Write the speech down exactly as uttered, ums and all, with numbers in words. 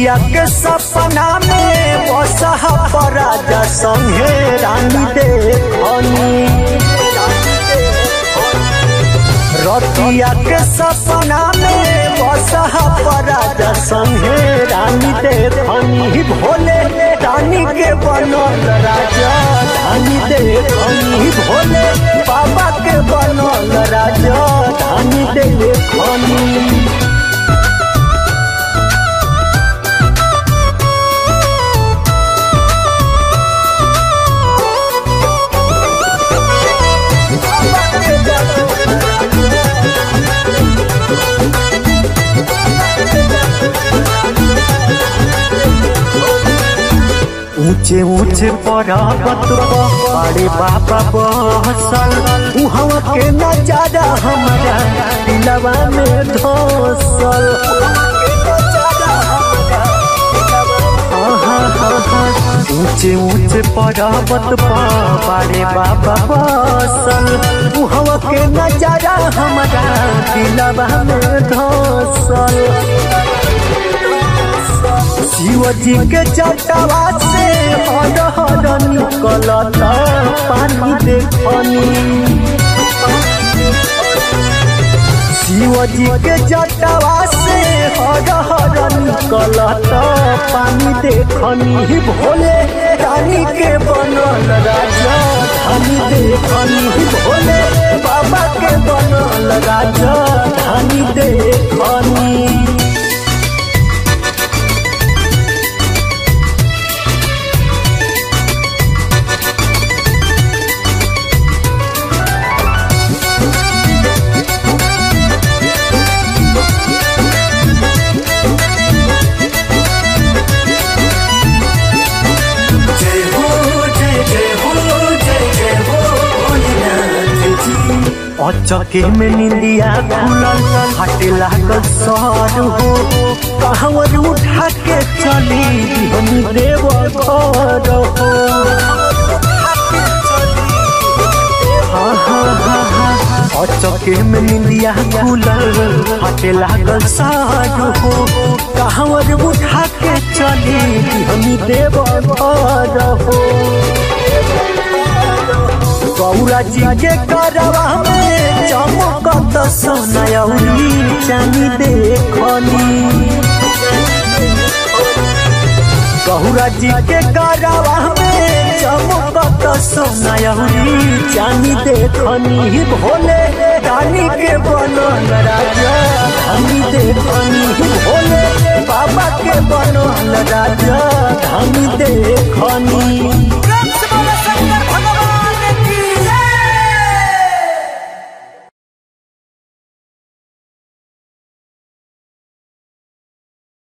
रतिया के सपना में बसहा राजा संगे रानी देखनी। रतिया के सपना में बसहा राजा संगे रानी देखनी। भोले रानी के बनल राजा धानी देखनी। भोले बाबा के बनल राजा धानी देखनी। ऊंचे ऊंचे पर्वत पहाड़ी बाबा बसल उहवा के नजारा हमारा दिलवा में धसल। ऊंचे ऊंचे पर्वत पहाड़ी बाबा बसल उहवा के नजारा हमारा दिलवा में धसल। शिवजी के जटवा से हर हर निकलता पानी देखनी। शिवजी के जटवा से हर हर निकलता पानी देखनी। भोले रानी के बनल राजा धानी देखनी। भोले बाबा के बनल राजा धानी देखनी। अचके में निंदिया खुलल हटे लागल सर हो कहवर उठा के चली हम देव घर हो। अचके में निंदिया खुलल हटे लागल सर हो कहवर उठा के चली हम देव घर हो। गौरा जी के करवा में चमकत सोनयौरी चानी देखनी। गौरा जी के करवा में चमकत सोनयौरी चानी देखनी। भोले रानी के बनल राजा धानी देखनी। भोले बाबा के बनल राजा धानी देखनी।